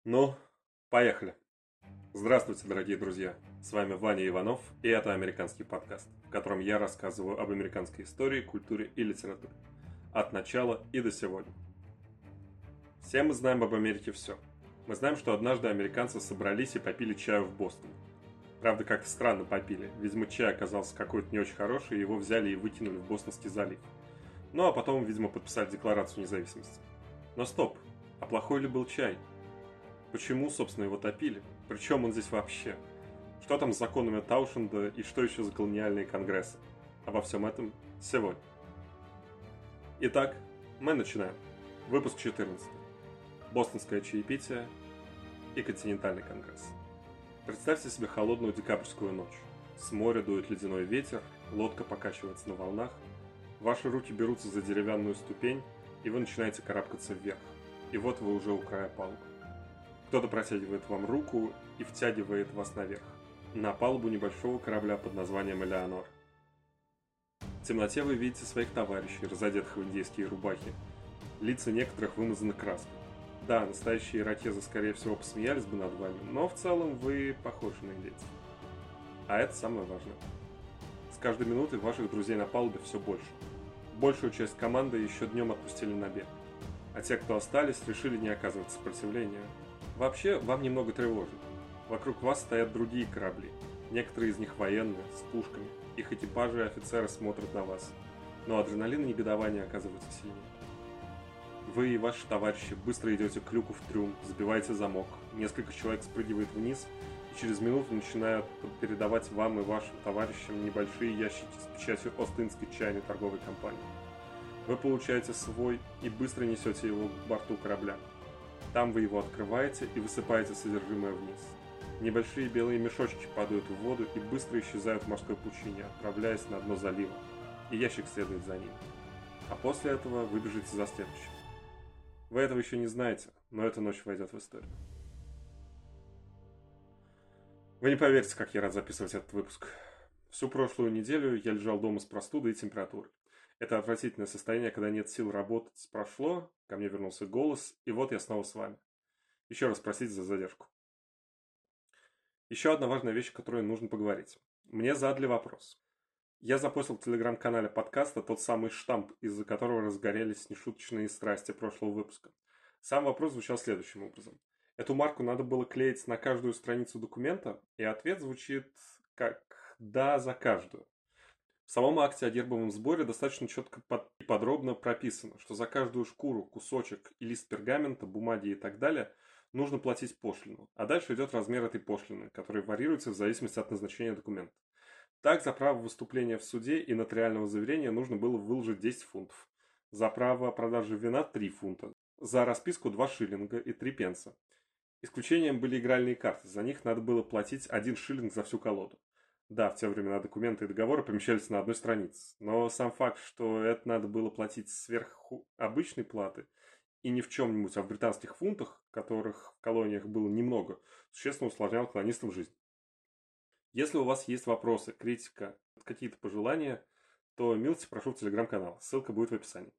Ну, поехали. Здравствуйте, дорогие друзья. С вами Ваня Иванов, и это американский подкаст, в котором я рассказываю об американской истории, культуре и литературе. От начала и до сегодня. Все мы знаем об Америке все. Мы знаем, что однажды американцы собрались и попили чаю в Бостоне. Правда, как-то странно попили. Видимо, чай оказался какой-то не очень хороший, и его взяли и выкинули в Бостонский залив. Ну а потом, видимо, подписали Декларацию независимости. Но стоп, а плохой ли был чай? Почему, собственно, его топили? Причем он здесь вообще? Что там с законами Таушенда и что еще за колониальные конгрессы? Обо всем этом сегодня. Итак, мы начинаем. Выпуск 14. Бостонское чаепитие и континентальный конгресс. Представьте себе холодную декабрьскую ночь. С моря дует ледяной ветер, лодка покачивается на волнах, ваши руки берутся за деревянную ступень, и вы начинаете карабкаться вверх. И вот вы уже у края палубы. Кто-то протягивает вам руку и втягивает вас наверх, на палубу небольшого корабля под названием «Элеонор». В темноте вы видите своих товарищей, разодетых в индейские рубахи. Лица некоторых вымазаны краской. Да, настоящие ирокезы, скорее всего, посмеялись бы над вами, но в целом вы похожи на индейцев. А это самое важное. С каждой минутой ваших друзей на палубе все больше. Большую часть команды еще днем отпустили на берег. А те, кто остались, решили не оказывать сопротивления. Вообще, вам немного тревожно. Вокруг вас стоят другие корабли. Некоторые из них военные, с пушками. Их экипажи и офицеры смотрят на вас. Но адреналин и негодование оказываются сильнее. Вы и ваши товарищи быстро идете к люку в трюм, забиваете замок. Несколько человек спрыгивает вниз, и через минуту начинают передавать вам и вашим товарищам небольшие ящики с печатью Остинской чайной торговой компании. Вы получаете свой и быстро несете его к борту корабля. Там вы его открываете и высыпаете содержимое вниз. Небольшие белые мешочки падают в воду и быстро исчезают в морской пучине, отправляясь на дно залива, и ящик следует за ним. А после этого вы бежите за следующим. Вы этого еще не знаете, но эта ночь войдет в историю. Вы не поверите, как я рад записывать этот выпуск. Всю прошлую неделю я лежал дома с простудой и температурой. Это отвратительное состояние, когда нет сил работать, прошло, ко мне вернулся голос, и вот я снова с вами. Еще раз простите за задержку. Еще одна важная вещь, о которой нужно поговорить. Мне задали вопрос. Я запостил в телеграм-канале подкаста тот самый штамп, из-за которого разгорелись нешуточные страсти прошлого выпуска. Сам вопрос звучал следующим образом. Эту марку надо было клеить на каждую страницу документа, и ответ звучит как «да» за каждую. В самом акте о гербовом сборе достаточно четко и подробно прописано, что за каждую шкуру, кусочек и лист пергамента, бумаги и так далее нужно платить пошлину, а дальше идет размер этой пошлины, который варьируется в зависимости от назначения документа. Так, за право выступления в суде и нотариального заверения нужно было выложить 10 фунтов, за право продажи вина 3 фунта, за расписку 2 шиллинга и 3 пенса. Исключением были игральные карты, за них надо было платить 1 шиллинг за всю колоду. Да, в те времена документы и договоры помещались на одной странице, но сам факт, что это надо было платить сверх обычной платы, и не в чем-нибудь, а в британских фунтах, которых в колониях было немного, существенно усложнял колонистам жизнь. Если у вас есть вопросы, критика, какие-то пожелания, то милости прошу в телеграм-канал, ссылка будет в описании.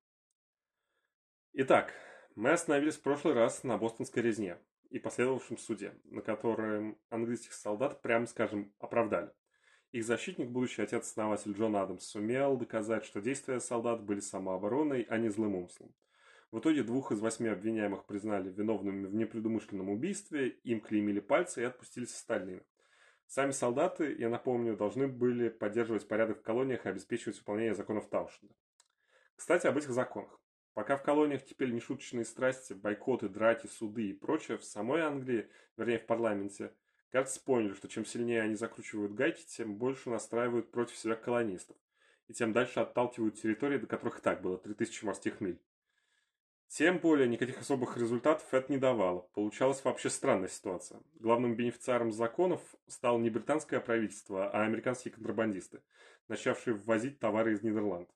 Итак, мы остановились в прошлый раз на бостонской резне и последовавшем суде, на котором английских солдат, прямо скажем, оправдали. Их защитник, будущий отец-основатель Джон Адамс, сумел доказать, что действия солдат были самообороной, а не злым умыслом. В итоге 2 из 8 обвиняемых признали виновными в непредумышленном убийстве, им клеймили пальцы и отпустили с остальными. Сами солдаты, я напомню, должны были поддерживать порядок в колониях и обеспечивать выполнение законов Таушенда. Кстати, об этих законах. Пока в колониях кипели нешуточные страсти, бойкоты, драки, суды и прочее, в самой Англии, вернее в парламенте, кажется, поняли, что чем сильнее они закручивают гайки, тем больше настраивают против себя колонистов, и тем дальше отталкивают территории, до которых и так было 3000 морских миль. Тем более, никаких особых результатов это не давало. Получалась вообще странная ситуация. Главным бенефициаром законов стало не британское правительство, а американские контрабандисты, начавшие ввозить товары из Нидерландов.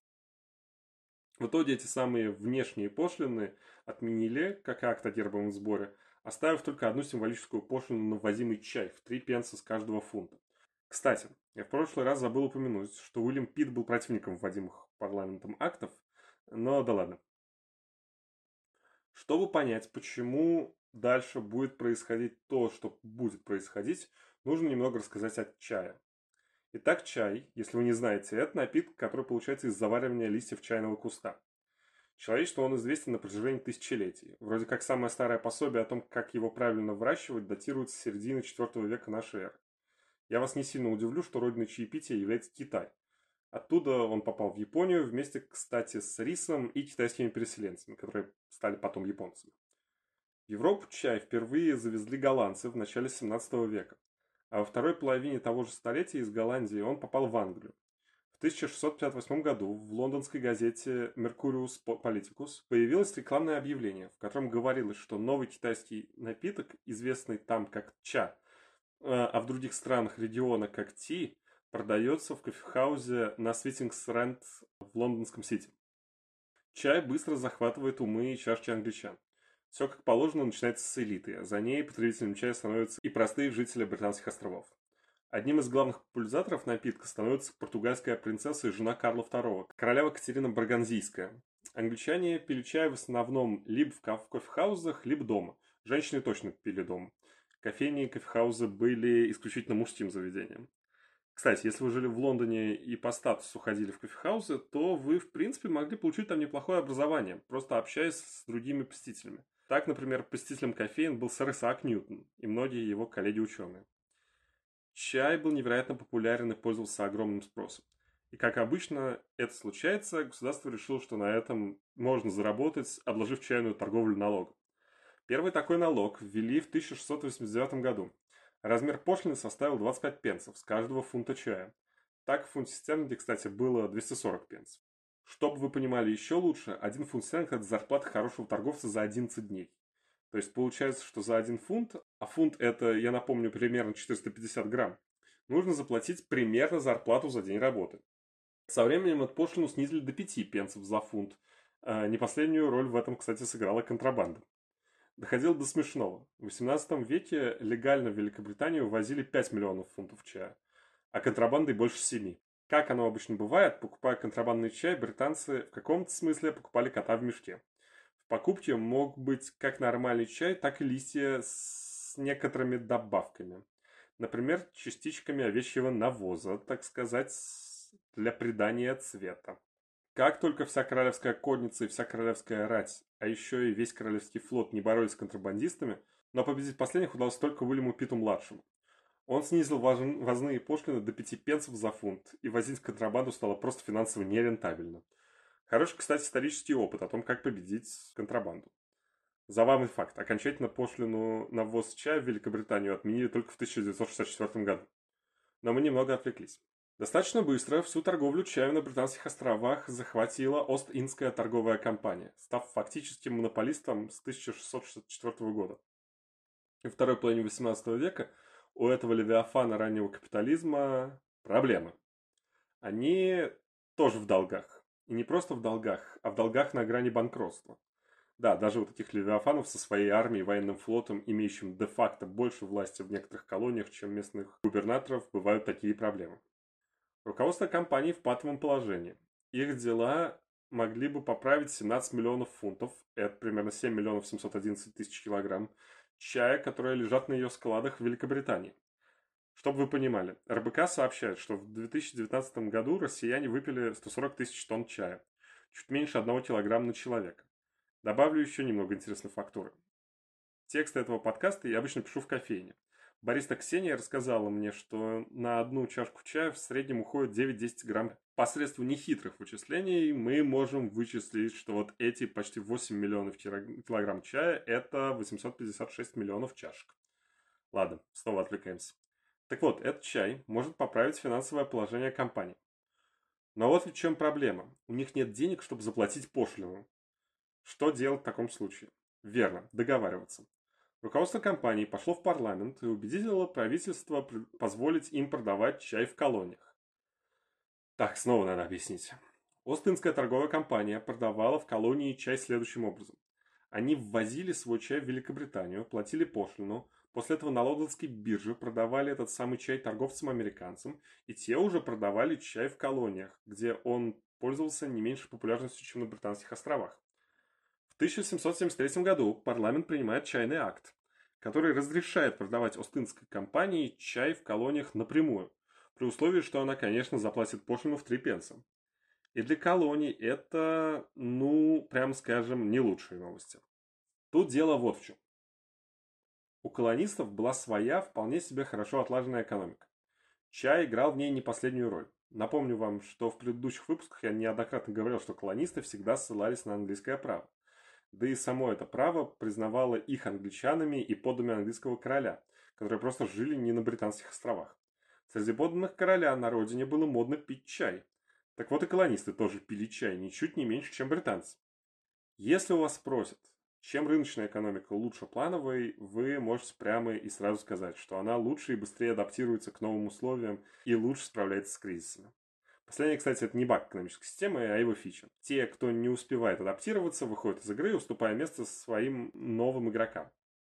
В итоге эти самые внешние пошлины отменили, как акт о гербовом сборе, оставив только одну символическую пошлину на ввозимый чай в 3 пенса с каждого фунта. Кстати, я в прошлый раз забыл упомянуть, что Уильям Питт был противником вводимых парламентом актов, но да ладно. Чтобы понять, почему дальше будет происходить то, что будет происходить, нужно немного рассказать о чае. Итак, чай, если вы не знаете, это напиток, который получается из заваривания листьев чайного куста. Человечеству он известен на протяжении тысячелетий. Вроде как самое старое пособие о том, как его правильно выращивать, датируется с середины IV века нашей эры. Я вас не сильно удивлю, что родиной чаепития является Китай. Оттуда он попал в Японию вместе, кстати, с рисом и китайскими переселенцами, которые стали потом японцами. В Европу чай впервые завезли голландцы в начале 17 века, а во второй половине того же столетия из Голландии он попал в Англию. В 1658 году в лондонской газете Mercurius Politicus появилось рекламное объявление, в котором говорилось, что новый китайский напиток, известный там как ча, а в других странах региона как ти, продается в кофехаузе на Свитингс-Рэнд в лондонском Сити. Чай быстро захватывает умы и чашки англичан. Все как положено начинается с элиты, а за ней потребителем чая становятся и простые жители Британских островов. Одним из главных популяризаторов напитка становится португальская принцесса и жена Карла II, королева Катерина Барганзийская. Англичане пили чай в основном либо в кофехаузах, либо дома. Женщины точно пили дома. Кофейни и кофехаузы были исключительно мужским заведением. Кстати, если вы жили в Лондоне и по статусу ходили в кофехаузы, то вы, в принципе, могли получить там неплохое образование, просто общаясь с другими посетителями. Так, например, посетителем кофеин был сэр Исаак Ньютон и многие его коллеги-ученые. Чай был невероятно популярен и пользовался огромным спросом. И как обычно это случается, государство решило, что на этом можно заработать, обложив чайную торговлю налогом. Первый такой налог ввели в 1689 году. Размер пошлины составил 25 пенсов с каждого фунта чая. Так в фунте стерлинге, кстати, было 240 пенсов. Чтобы вы понимали еще лучше, 1 фунт стерлинга – это зарплата хорошего торговца за 11 дней. То есть получается, что за 1 фунт, а фунт это, я напомню, примерно 450 грамм, нужно заплатить примерно зарплату за день работы. Со временем эту пошлину снизили до 5 пенсов за фунт. Не последнюю роль в этом, кстати, сыграла контрабанда. Доходило до смешного. В XVIII веке легально в Великобританию ввозили 5 миллионов фунтов чая, а контрабандой больше 7. Как оно обычно бывает, покупая контрабандный чай, британцы в каком-то смысле покупали кота в мешке. В покупке мог быть как нормальный чай, так и листья с некоторыми добавками. Например, частичками овечьего навоза, так сказать, для придания цвета. Как только вся королевская конница и вся королевская рать, а еще и весь королевский флот не боролись с контрабандистами, но победить последних удалось только Уильяму Питу-младшему. Он снизил ввозные пошлины до 5 пенсов за фунт, и возить контрабанду стало просто финансово нерентабельно. Хороший, кстати, исторический опыт о том, как победить контрабанду. Забавный факт. Окончательно пошлину на ввоз чая в Великобританию отменили только в 1964 году. Но мы немного отвлеклись. Достаточно быстро всю торговлю чаем на Британских островах захватила Ост-Индская торговая компания, став фактическим монополистом с 1664 года. И в второй половине XVIII века у этого левиафана раннего капитализма проблемы. Они тоже в долгах. И не просто в долгах, а в долгах на грани банкротства. Да, даже у таких левиафанов со своей армией и военным флотом, имеющим де-факто больше власти в некоторых колониях, чем местных губернаторов, бывают такие проблемы. Руководство компании в патовом положении. Их дела могли бы поправить 17 миллионов фунтов, это примерно 7 миллионов 711 тысяч килограмм, чая, которые лежат на ее складах в Великобритании. Чтобы вы понимали, РБК сообщает, что в 2019 году россияне выпили 140 тысяч тонн чая, чуть меньше 1 килограмма на человека. Добавлю еще немного интересной фактуры. Текст этого подкаста я обычно пишу в кофейне. Бариста Ксения рассказала мне, что на одну чашку чая в среднем уходит 9-10 грамм. Посредством нехитрых вычислений мы можем вычислить, что вот эти почти 8 миллионов килограмм чая – это 856 миллионов чашек. Ладно, снова отвлекаемся. Так вот, этот чай может поправить финансовое положение компании. Но вот в чем проблема. У них нет денег, чтобы заплатить пошлину. Что делать в таком случае? Верно, договариваться. Руководство компании пошло в парламент и убедило правительство позволить им продавать чай в колониях. Так, снова надо объяснить. Ост-Индская торговая компания продавала в колонии чай следующим образом. Они ввозили свой чай в Великобританию, платили пошлину, после этого на лондонской бирже продавали этот самый чай торговцам-американцам, и те уже продавали чай в колониях, где он пользовался не меньшей популярностью, чем на Британских островах. В 1773 году парламент принимает чайный акт, который разрешает продавать Остинской компании чай в колониях напрямую, при условии, что она, конечно, заплатит пошлину в 3 пенса. И для колоний это, прям скажем, не лучшие новости. Тут дело вот в чем. У колонистов была своя, вполне себе хорошо отлаженная экономика. Чай играл в ней не последнюю роль. Напомню вам, что в предыдущих выпусках я неоднократно говорил, что колонисты всегда ссылались на английское право. Да и само это право признавало их англичанами и подданными английского короля, которые просто жили не на Британских островах. Среди подданных короля на родине было модно пить чай. Так вот и колонисты тоже пили чай ничуть не меньше, чем британцы. Если у вас спросят, чем рыночная экономика лучше плановой, вы можете прямо и сразу сказать, что она лучше и быстрее адаптируется к новым условиям и лучше справляется с кризисами. Последнее, кстати, это не баг экономической системы, а его фича. Те, кто не успевает адаптироваться, выходят из игры, уступая место своим новым игрокам.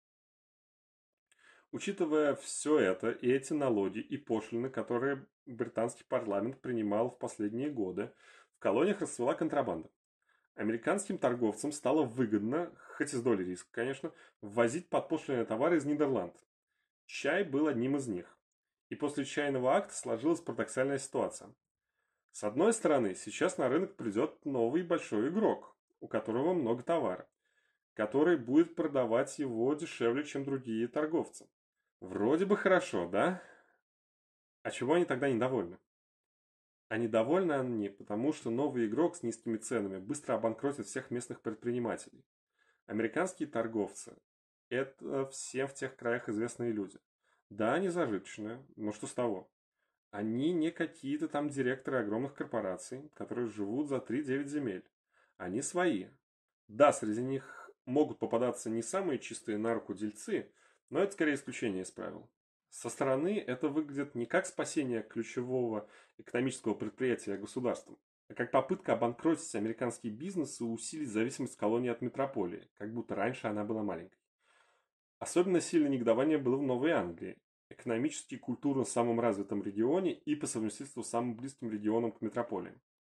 Учитывая все это и эти налоги и пошлины, которые британский парламент принимал в последние годы, в колониях расцвела контрабанда. Американским торговцам стало выгодно, хоть и с долей риска, конечно, ввозить подпошлиные товары из Нидерландов. Чай был одним из них. И после чайного акта сложилась парадоксальная ситуация. С одной стороны, сейчас на рынок придет новый большой игрок, у которого много товара, который будет продавать его дешевле, чем другие торговцы. Вроде бы хорошо, да? А чего они тогда недовольны? А недовольны они, потому что новый игрок с низкими ценами быстро обанкротит всех местных предпринимателей. Американские торговцы – это всем в тех краях известные люди. Да, они зажиточные, но что с того? Они не какие-то там директоры огромных корпораций, которые живут за 3-9 земель. Они свои. Да, среди них могут попадаться не самые чистые на руку дельцы, но это скорее исключение из правил. Со стороны это выглядит не как спасение ключевого экономического предприятия государством, а как попытка обанкротить американский бизнес и усилить зависимость колонии от метрополии, как будто раньше она была маленькой. Особенно сильное негодование было в Новой Англии, экономически и культурно самом развитом регионе и по совместительству самым близким регионом к метрополии.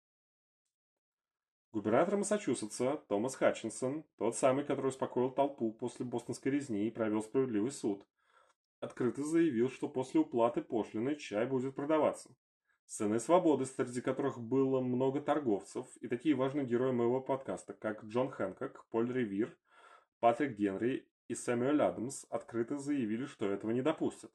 Губернатор Массачусетса Томас Хатчинсон, тот самый, который успокоил толпу после бостонской резни и провел справедливый суд, открыто заявил, что после уплаты пошлины чай будет продаваться. С ценой свободы, среди которых было много торговцев и такие важные герои моего подкаста, как Джон Хэнкок, Поль Ревир, Патрик Генри и Сэмюэль Адамс, открыто заявили, что этого не допустят.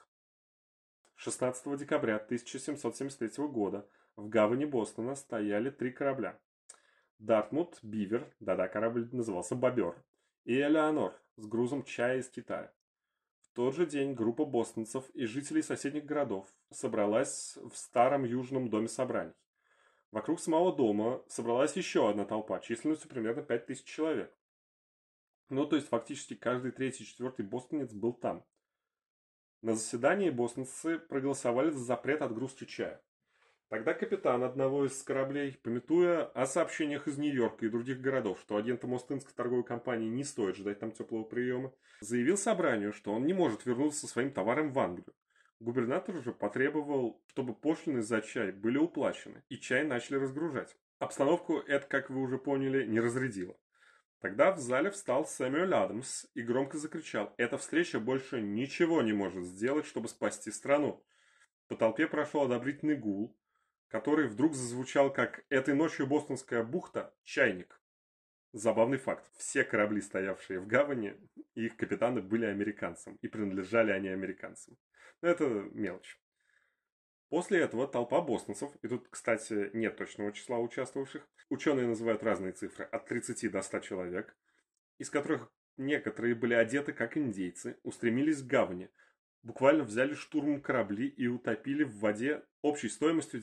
16 декабря 1773 года в гавани Бостона стояли 3 корабля. Дартмут, Бивер, да-да, корабль назывался Бобер, и Элеонор с грузом чая из Китая. В тот же день группа бостонцев и жителей соседних городов собралась в старом южном доме собраний. Вокруг самого дома собралась еще одна толпа, численностью примерно 5000 человек. То есть фактически каждый третий и четвертый бостонец был там. На заседании бостонцы проголосовали за запрет отгрузки чая. Тогда капитан одного из кораблей, памятуя о сообщениях из Нью-Йорка и других городов, что агентам Остинской торговой компании не стоит ждать там теплого приема, заявил собранию, что он не может вернуться со своим товаром в Англию. Губернатор же потребовал, чтобы пошлины за чай были уплачены, и чай начали разгружать. Обстановку это, как вы уже поняли, не разрядило. Тогда в зале встал Сэмюэль Адамс и громко закричал: «Эта встреча больше ничего не может сделать, чтобы спасти страну». По толпе прошел одобрительный гул, который вдруг зазвучал как «Этой ночью бостонская бухта – чайник». Забавный факт. Все корабли, стоявшие в гавани, и их капитаны были американцам, и принадлежали они американцам. Но это мелочь. После этого толпа бостонцев, и тут, кстати, нет точного числа участвовавших, ученые называют разные цифры, от 30 до 100 человек, из которых некоторые были одеты как индейцы, устремились к гавани, буквально взяли штурмом корабли и утопили в воде общей стоимостью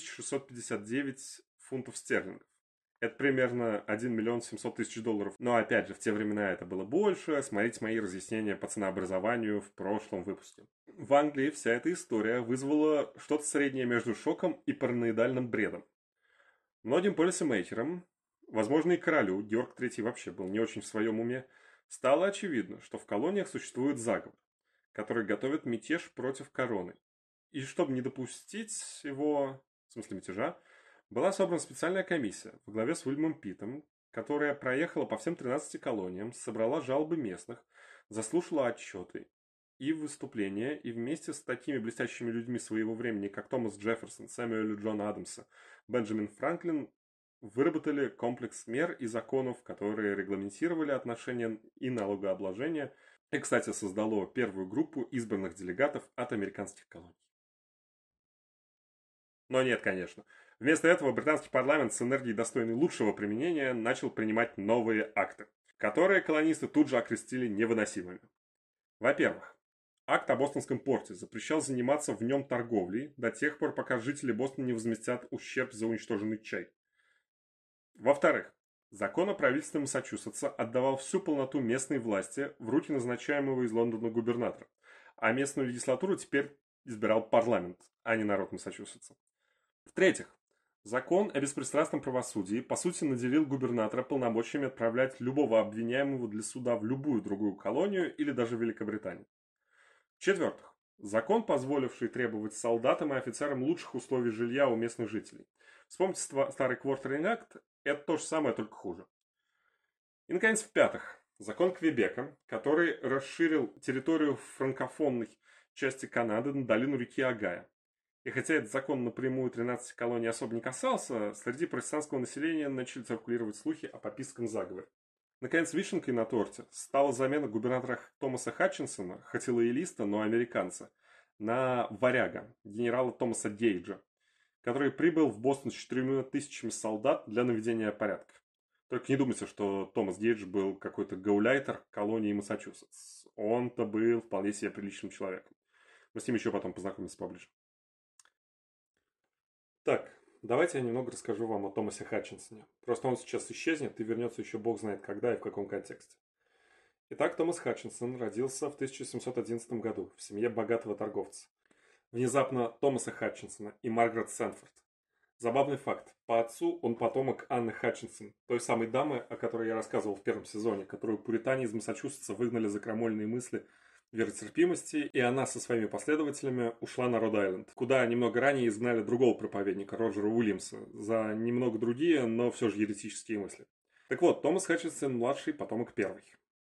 9659 фунтов стерлингов. Это примерно 1 миллион 700 тысяч долларов. Но опять же, в те времена это было больше. Смотрите мои разъяснения по ценообразованию в прошлом выпуске. В Англии вся эта история вызвала что-то среднее между шоком и параноидальным бредом. Многим полисемейкерам, возможно и королю, Георг III вообще был не очень в своем уме, стало очевидно, что в колониях существует заговор, который готовит мятеж против короны. И чтобы не допустить его, в смысле мятежа, была собрана специальная комиссия во главе с Уильямом Питтом, которая проехала по всем 13 колониям, собрала жалобы местных, заслушала отчеты и выступления, и вместе с такими блестящими людьми своего времени, как Томас Джефферсон, Сэмюэл Джон Адамса, Бенджамин Франклин, выработали комплекс мер и законов, которые регламентировали отношения и налогообложение, и, кстати, создало первую группу избранных делегатов от американских колоний. Но нет, конечно. Вместо этого британский парламент с энергией, достойной лучшего применения, начал принимать новые акты, которые колонисты тут же окрестили невыносимыми. Во-первых, акт о Бостонском порте запрещал заниматься в нем торговлей до тех пор, пока жители Бостона не возместят ущерб за уничтоженный чай. Во-вторых, закон о правительстве Массачусетса отдавал всю полноту местной власти в руки назначаемого из Лондона губернатора, а местную легислатуру теперь избирал парламент, а не народ Массачусетса. В-третьих, закон о беспристрастном правосудии по сути наделил губернатора полномочиями отправлять любого обвиняемого для суда в любую другую колонию или даже в Великобританию. В-четвертых, закон, позволивший требовать солдатам и офицерам лучших условий жилья у местных жителей. Вспомните старый Квартеринг Акт, это то же самое, только хуже. И, наконец, в-пятых, закон Квебека, который расширил территорию франкофонной части Канады на долину реки Огайо. И хотя этот закон напрямую 13 колоний особо не касался, среди протестантского населения начали циркулировать слухи о папистском заговоре. Наконец, вишенкой на торте стала замена губернатора Томаса Хатчинсона, хоть и лоялиста, но американца, на варяга, генерала Томаса Гейджа, который прибыл в Бостон с 4 тысячами солдат для наведения порядка. Только не думайте, что Томас Гейдж был какой-то гауляйтер колонии Массачусетс. Он-то был вполне себе приличным человеком. Мы с ним еще потом познакомимся поближе. Так, давайте я немного расскажу вам о Томасе Хатчинсоне. Просто он сейчас исчезнет и вернется еще бог знает когда и в каком контексте. Итак, Томас Хатчинсон родился в 1711 году в семье богатого торговца. Внезапно Томаса Хатчинсона и Маргарет Сэнфорд. Забавный факт. По отцу он потомок Анны Хатчинсон, той самой дамы, о которой я рассказывал в первом сезоне, которую пуритане из Массачусетса выгнали за крамольные мысли веротерпимости, и она со своими последователями ушла на Род-Айленд, куда немного ранее изгнали другого проповедника, Роджера Уильямса, за немного другие, но все же еретические мысли. Так вот, Томас Хатчинсон младший, потомок первый.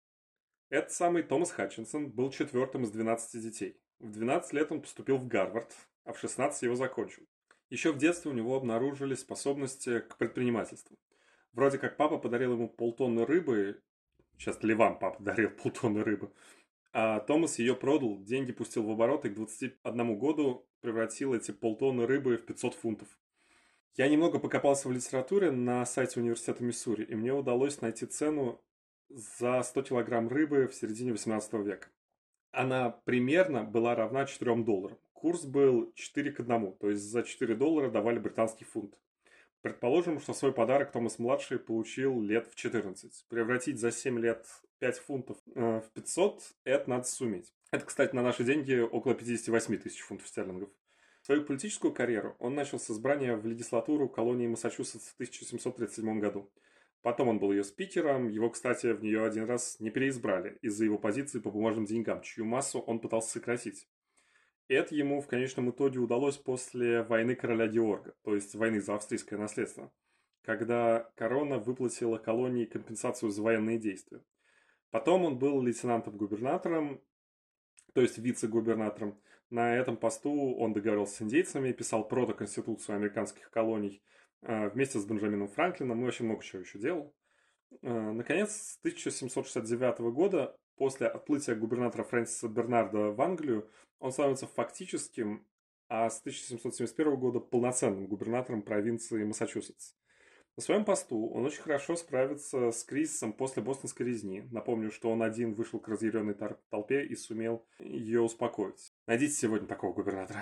Этот самый Томас Хатчинсон был четвертым из 12 детей. В 12 лет он поступил в Гарвард, а в 16 его закончил. Еще в детстве у него обнаружились способности к предпринимательству. Вроде как папа подарил ему полтонны рыбы, сейчас ли вам папа дарил полтонны рыбы, а Томас ее продал, деньги пустил в оборот и к 21 году превратил эти полтонны рыбы в 500 фунтов. Я немного покопался в литературе на сайте университета Миссури, и мне удалось найти цену за 100 килограмм рыбы в середине 18 века. Она примерно была равна $4. Курс был 4 к 1, то есть за $4 давали британский фунт. Предположим, что свой подарок Томас-младший получил лет в 14. Превратить за 7 лет 5 фунтов в 500 – это надо суметь. Это, кстати, на наши деньги около 58 тысяч фунтов стерлингов. Свою политическую карьеру он начал с избрания в легислатуру колонии Массачусетс в 1737 году. Потом он был ее спикером, его, кстати, в нее один раз не переизбрали из-за его позиции по бумажным деньгам, чью массу он пытался сократить. И это ему в конечном итоге удалось после войны короля Георга, то есть войны за австрийское наследство, когда корона выплатила колонии компенсацию за военные действия. Потом он был лейтенантом-губернатором, то есть вице-губернатором. На этом посту он договорился с индейцами, писал протоконституцию американских колоний вместе с Бенджамином Франклином и очень много чего еще делал. Наконец, с 1769 года, после отплытия губернатора Фрэнсиса Бернарда в Англию, он становится фактическим, а с 1771 года полноценным губернатором провинции Массачусетс. На своем посту он очень хорошо справится с кризисом после Бостонской резни. Напомню, что он один вышел к разъяренной толпе и сумел ее успокоить. Найдите сегодня такого губернатора.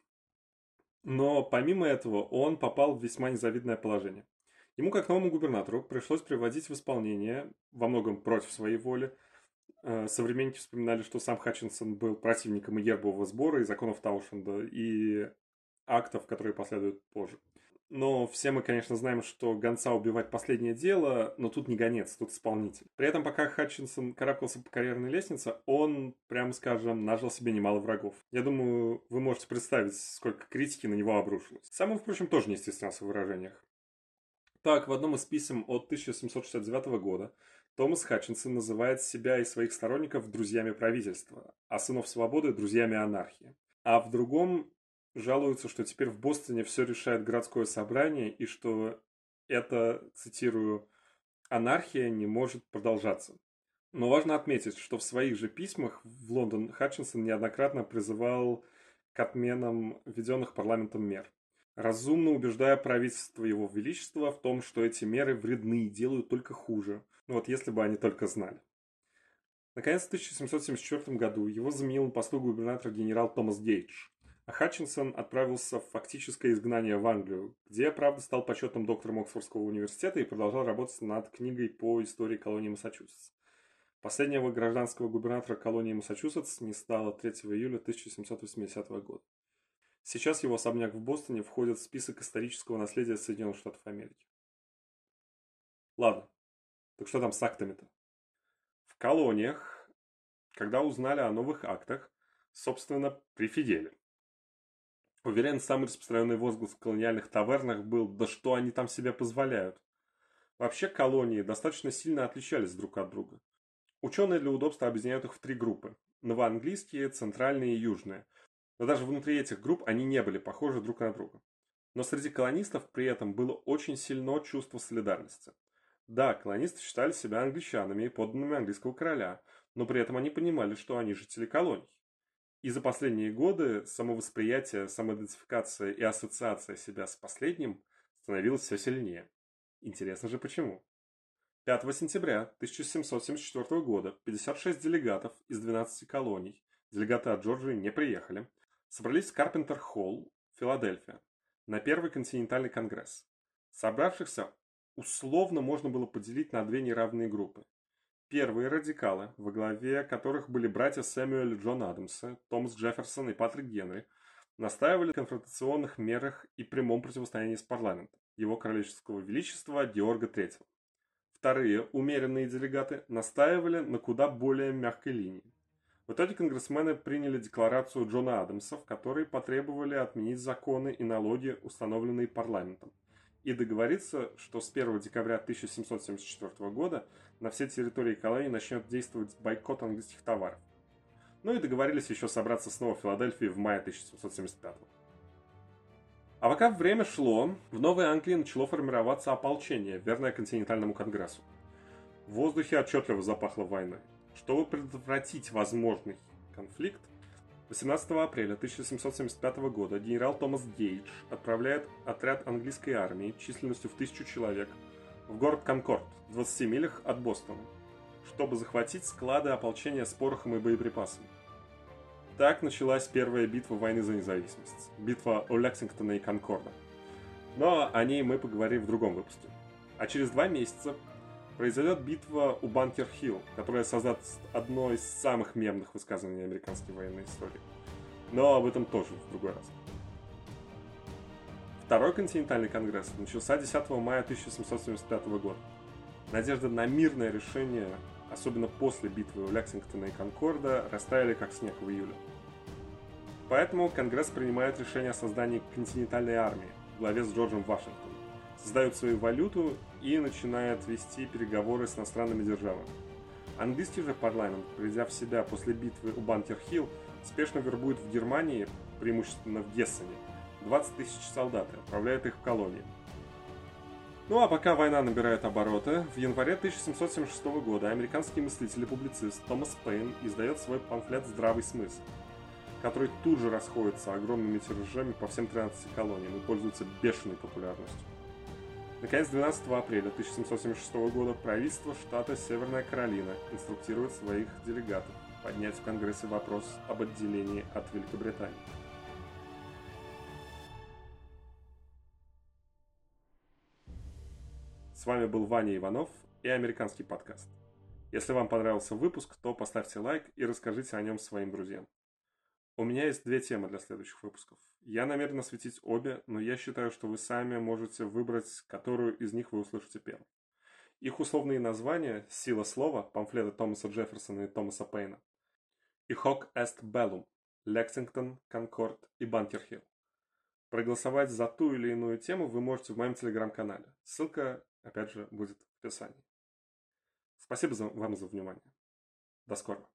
Но помимо этого он попал в весьма незавидное положение. Ему, как новому губернатору, пришлось приводить в исполнение, во многом против своей воли. Современники вспоминали, что сам Хатчинсон был противником и гербового сбора, и законов Таушенда, и актов, которые последуют позже. Но все мы, конечно, знаем, что гонца убивать последнее дело, но тут не гонец, тут исполнитель. При этом, пока Хатчинсон карабкался по карьерной лестнице, он, прямо скажем, нажил себе немало врагов. Я думаю, вы можете представить, сколько критики на него обрушилось. Сам он, впрочем, тоже не стеснялся в выражениях. Так, в одном из писем от 1769 года Томас Хатчинсон называет себя и своих сторонников друзьями правительства, а сынов свободы – друзьями анархии. А в другом жалуются, что теперь в Бостоне все решает городское собрание и что это, цитирую, «анархия не может продолжаться». Но важно отметить, что в своих же письмах в Лондон Хатчинсон неоднократно призывал к отменам введенных парламентом мер, разумно убеждая правительство Его Величества в том, что эти меры вредны и делают только хуже. Ну вот если бы они только знали. Наконец, в 1774 году его заменил на посту губернатора генерал Томас Гейдж, а Хатчинсон отправился в фактическое изгнание в Англию, где, правда, стал почетным доктором Оксфордского университета и продолжал работать над книгой по истории колонии Массачусетс. Последнего гражданского губернатора колонии Массачусетс не стало 3 июля 1780 года. Сейчас его особняк в Бостоне входит в список исторического наследия Соединенных Штатов Америки. Ладно, так что там с актами-то? В колониях, когда узнали о новых актах, собственно, при Фиделе. Уверен, самый распространенный возглас в колониальных тавернах был «да что они там себе позволяют?». Вообще колонии достаточно сильно отличались друг от друга. Ученые для удобства объединяют их в 3 группы – новоанглийские, центральные и южные. Но даже внутри этих групп они не были похожи друг на друга. Но среди колонистов при этом было очень сильно чувство солидарности. Да, колонисты считали себя англичанами и подданными английского короля, но при этом они понимали, что они жители колоний. И за последние годы самовосприятие, самоидентификация и ассоциация себя с последним становилось все сильнее. Интересно же почему. 5 сентября 1774 года 56 делегатов из 12 колоний, делегаты от Джорджии не приехали, собрались в Карпентер-Холл, Филадельфия, на Первый континентальный конгресс. Собравшихся условно можно было поделить на 2 неравные группы. Первые радикалы, во главе которых были братья Сэмюэль и Джон Адамсы, Томас Джефферсон и Патрик Генри, настаивали на конфронтационных мерах и прямом противостоянии с парламентом, его королевского величества Георга III. Вторые, умеренные делегаты, настаивали на куда более мягкой линии. В итоге конгрессмены приняли декларацию Джона Адамса, в которой потребовали отменить законы и налоги, установленные парламентом, и договориться, что с 1 декабря 1774 года на всей территории колонии начнет действовать бойкот английских товаров. Ну и договорились еще собраться снова в Филадельфии в мае 1775. А пока время шло, в Новой Англии начало формироваться ополчение, верное континентальному конгрессу. В воздухе отчетливо запахло войной. Чтобы предотвратить возможный конфликт, 18 апреля 1775 года генерал Томас Гейдж отправляет отряд английской армии численностью в 1000 человек в город Конкорд, в 20 милях от Бостона, чтобы захватить склады ополчения с порохом и боеприпасами. Так началась первая битва войны за независимость, битва у Лексингтона и Конкорда. Но о ней мы поговорим в другом выпуске. А через 2 месяца произойдет битва у Бантер-Хилл, которая создаст одно из самых мемных высказываний американской военной истории. Но об этом тоже в другой раз. Второй континентальный конгресс начался 10 мая 1775 года. Надежда на мирное решение, особенно после битвы у Лексингтона и Конкорда, растаяли как снег в июле. Поэтому Конгресс принимает решение о создании континентальной армии в главе с Джорджем Вашингтоном, создает свою валюту и начинает вести переговоры с иностранными державами. Английский же парламент, придя в себя после битвы у Бантер-Хилл, спешно вербует в Германии, преимущественно в Гессене, 20 000 солдат и отправляет их в колонии. Ну а пока война набирает обороты, в январе 1776 года американский мыслитель и публицист Томас Пейн издает свой памфлет «Здравый смысл», который тут же расходится огромными тиражами по всем 13 колониям и пользуется бешеной популярностью. Наконец, 12 апреля 1776 года правительство штата Северная Каролина инструктирует своих делегатов поднять в Конгрессе вопрос об отделении от Великобритании. С вами был Ваня Иванов и «Американский подкаст». Если вам понравился выпуск, то поставьте лайк и расскажите о нем своим друзьям. У меня есть 2 темы для следующих выпусков. Я намерен осветить обе, но я считаю, что вы сами можете выбрать, которую из них вы услышите первым. Их условные названия «Сила слова» памфлета Томаса Джефферсона и Томаса Пейна и «Hoc est bellum» Лексингтон, Конкорд и Бантер-Хилл. Проголосовать за ту или иную тему вы можете в моем телеграм-канале. Ссылка, опять же, будет в описании. Спасибо вам за внимание. До скорого.